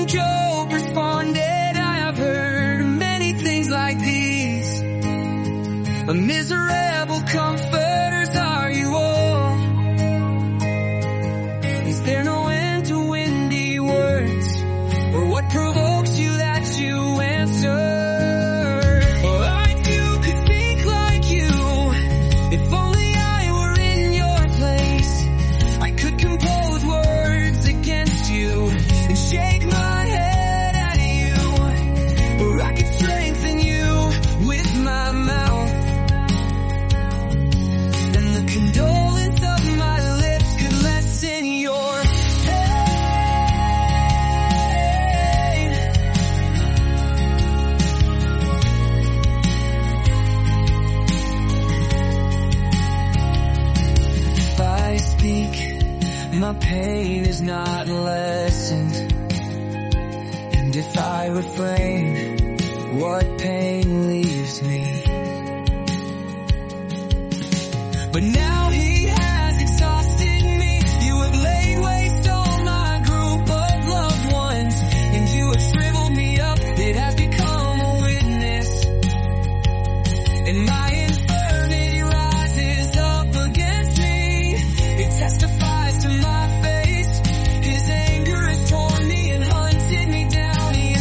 Job responded, I have heard many things like these. A miserable comforters are you all. Is there no end to windy words? Or what provokes you that you answer? Shake my head at you, or I could strengthen you with my mouth, and the condolence of my lips could lessen your pain. If I speak, my pain is not lessened. And if I refrain, what pain leaves me? But now he has exhausted me. You have laid waste all my group of loved ones, and you have shriveled me up. It has become a witness, and my infirmity rises up against me. It testifies to my face. His anger has torn me and hunted me down.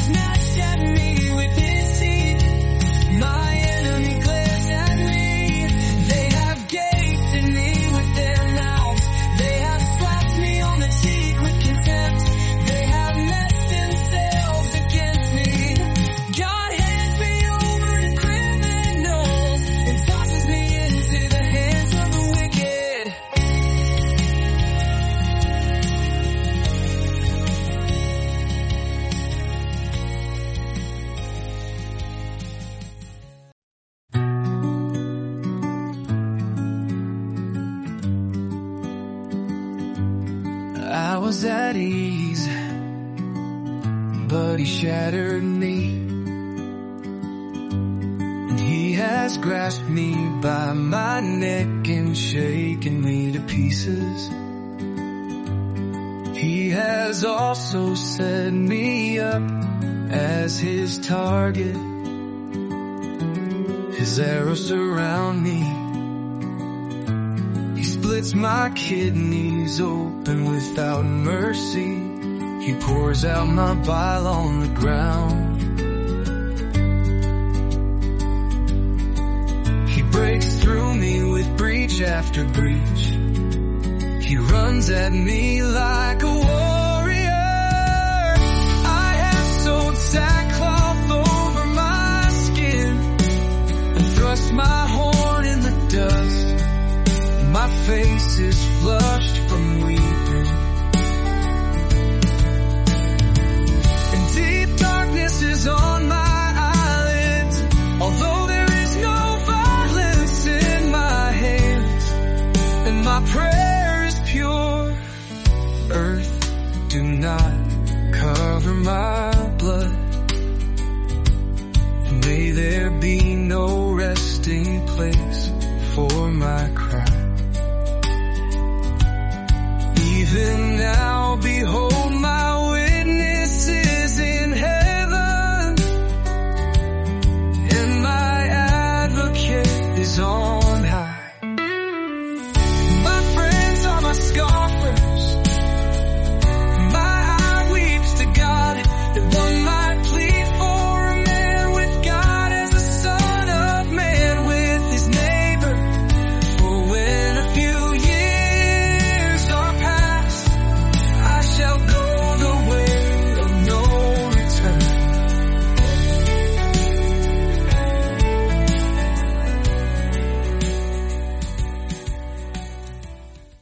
I was at ease, but he shattered me, and he has grasped me by my neck and shaken me to pieces. He has also set me up as his target. His arrows surround me. Splits my kidneys open without mercy. He pours out my bile on the ground. He breaks through me with breach after breach. He runs at me like a warrior. I have sewed sackcloth over my skin and thrust my horn in the dust. My face is flushed from weeping, and deep darkness is on my eyelids. Although there is no violence in my hands, and my prayer is pure. Earth, do not cover my blood. May there be no resting place for my cry. Even now